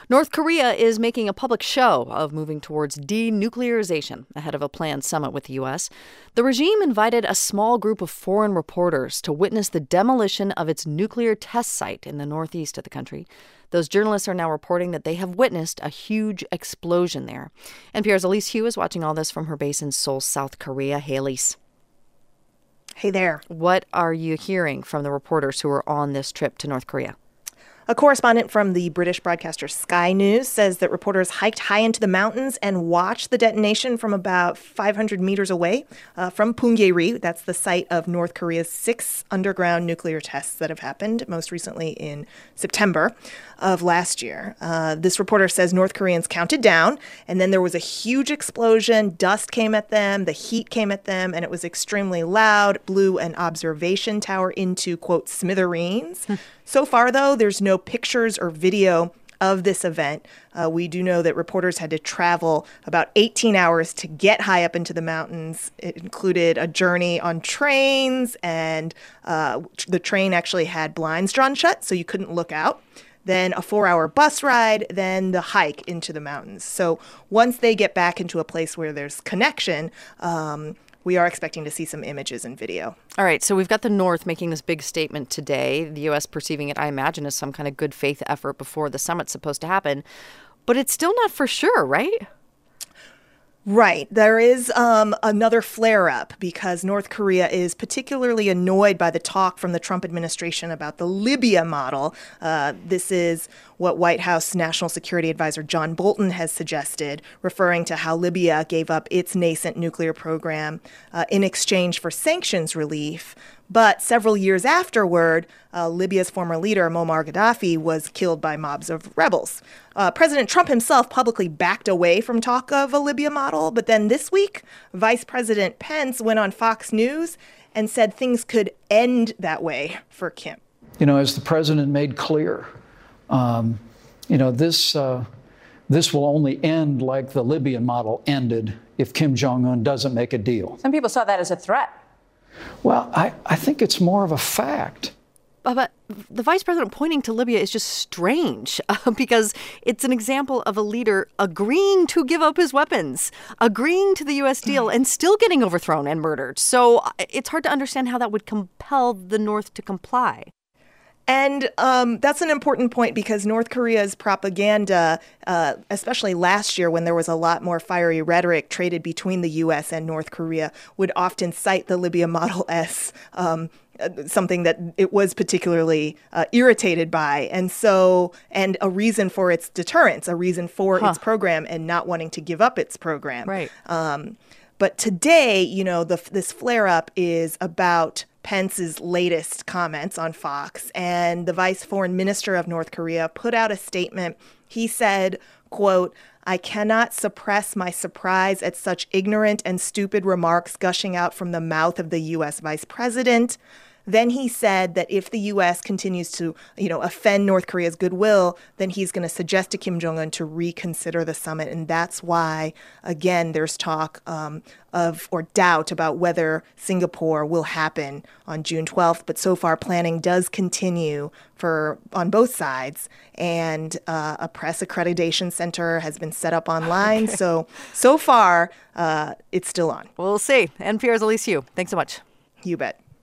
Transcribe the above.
North Korea is making a public show of moving towards denuclearization ahead of a planned summit with the U.S. The regime invited a small group of foreign reporters to witness the demolition of its nuclear test site in the northeast of the country. Those journalists are now reporting that they have witnessed a huge explosion there. NPR's Elise Hu is watching all this from her base in Seoul, South Korea. Hey, Elise. Hey there. What are you hearing from the reporters who are on this trip to North Korea? A correspondent from the British broadcaster Sky News says that reporters hiked high into the mountains and watched the detonation from about 500 meters away from Punggye-ri. That's the site of North Korea's 6 underground nuclear tests that have happened, most recently in September of last year. This reporter says North Koreans counted down, and then there was a huge explosion. Dust came at them, the heat came at them, and it was extremely loud, blew an observation tower into, quote, smithereens. So far, though, there's no pictures or video of this event. We do know that reporters had to travel about 18 hours to get high up into the mountains. It included a journey on trains, and the train actually had blinds drawn shut, so you couldn't look out. Then a 4-hour bus ride, then the hike into the mountains. So once they get back into a place where there's connection, we are expecting to see some images and video. All right, so we've got the North making this big statement today, the U.S. perceiving it, I imagine, as some kind of good faith effort before the summit's supposed to happen. But it's still not for sure, right? Right. There is another flare-up because North Korea is particularly annoyed by the talk from the Trump administration about the Libya model. This is what White House National Security Advisor John Bolton has suggested, referring to how Libya gave up its nascent nuclear program in exchange for sanctions relief. But several years afterward, Libya's former leader, Muammar Gaddafi, was killed by mobs of rebels. President Trump himself publicly backed away from talk of a Libya model. But then this week, Vice President Pence went on Fox News and said things could end that way for Kim. You know, as the president made clear, this will only end like the Libyan model ended if Kim Jong-un doesn't make a deal. Some people saw that as a threat. Well, I think it's more of a fact. But the vice president pointing to Libya is just strange because it's an example of a leader agreeing to give up his weapons, agreeing to the U.S. deal, and still getting overthrown and murdered. So it's hard to understand how that would compel the North to comply. And that's an important point because North Korea's propaganda, especially last year when there was a lot more fiery rhetoric traded between the U.S. and North Korea, would often cite the Libya model as something that it was particularly irritated by. And a reason for its deterrence, a reason for its program and not wanting to give up its program. Right. But today, this flare-up is about Pence's latest comments on Fox, and the vice foreign minister of North Korea put out a statement. He said, quote, "I cannot suppress my surprise at such ignorant and stupid remarks gushing out from the mouth of the U.S. vice president." Then he said that if the U.S. continues to, offend North Korea's goodwill, then he's going to suggest to Kim Jong-un to reconsider the summit. And that's why, again, there's talk or doubt about whether Singapore will happen on June 12th. But so far, planning does continue on both sides. And a press accreditation center has been set up online. Okay. So far, it's still on. We'll see. NPR's Elise Hu. Thanks so much. You bet.